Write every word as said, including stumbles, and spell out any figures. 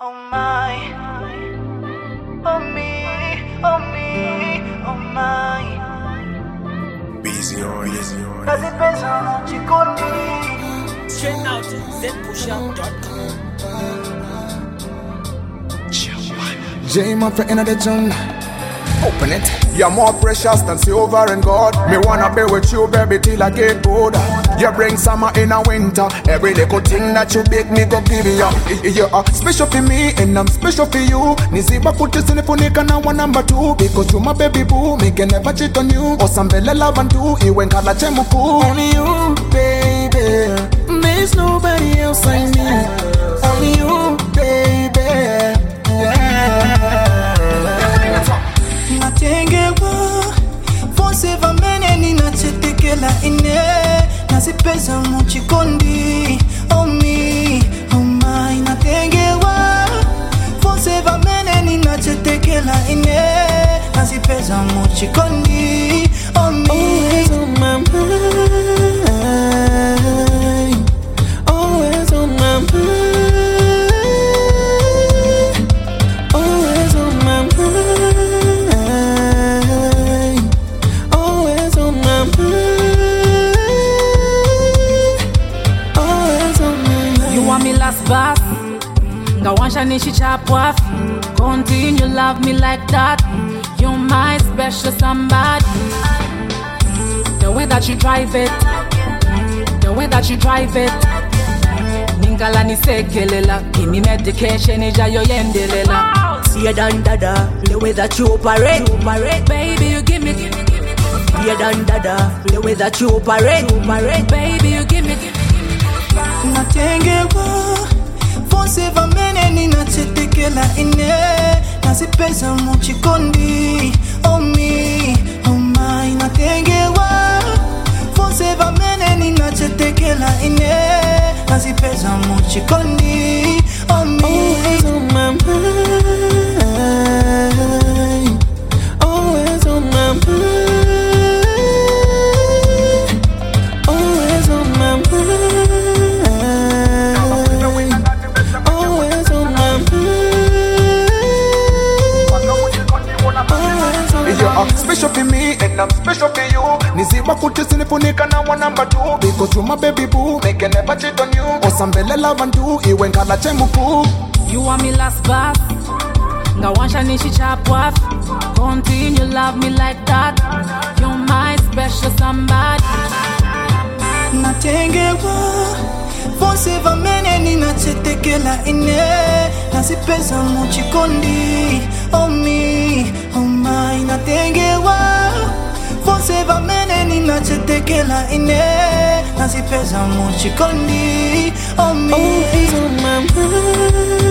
Oh my, oh me, oh me, oh my. Busy on, easy on. Cause it depends on what you gon' do. Straight out zen push up dot com. J man for inna the jungle. Open it. You're more precious than silver and gold. Me wanna be with you, baby, till I get older. You bring summer in a winter. Every little thing that you bake me go give you. You are special for me and I'm special for you. Niziba put this in the phone na one number two. Because you my baby boo. Me can never cheat on you. Or some belle love and do. You ain't call a chemuku. Only you, baby. There's nobody else I need. Only you, baby. Yeah. Natengewa Fonse va mene ni nachetekela ine Nasipeza muchikondi Oh me, oh my Natengewa Fonse va mene ni nachetekela ine Nasipeza muchikondi Oh me Always on my mind Always on my mind Always on my mind Bas, ngawansha nishichapwa. Continue love me like that. You're my special somebody. The way that you drive it, the way that you drive it. Ningala nisekelela, give me medication ija yo yendelela. See ya dan dada, the way that you operate, you operate. Baby, you give me, give me, give me. See ya dan dada, the way that you operate, you operate. Baby, you give me, give me. Natengewa Fonse va mene ni nachetekela ine Nasipeza muchikondi Oh me, oh my Natengewa Fonse va mene ni nachetekela ine Nasipeza muchikondi Oh me Always on my mind Always on my mind Always on my mind Special for me and I'm special for you. Niziba put this in the phone na one number two. Because you my baby boo. Me can never cheat on you. Or some belle love and do. You ain't call a chemuku. You are me last bus. Ngawansha nishichapwa. Continue love me like that. You're my special somebody. Natengewa Fonse va mene ni nachetekela ine Nasipeza muchikondi Oh me, oh my Natengewa Fonse va mene ni nachetekela ine Nasipeza muchikondi Oh me Always on my mind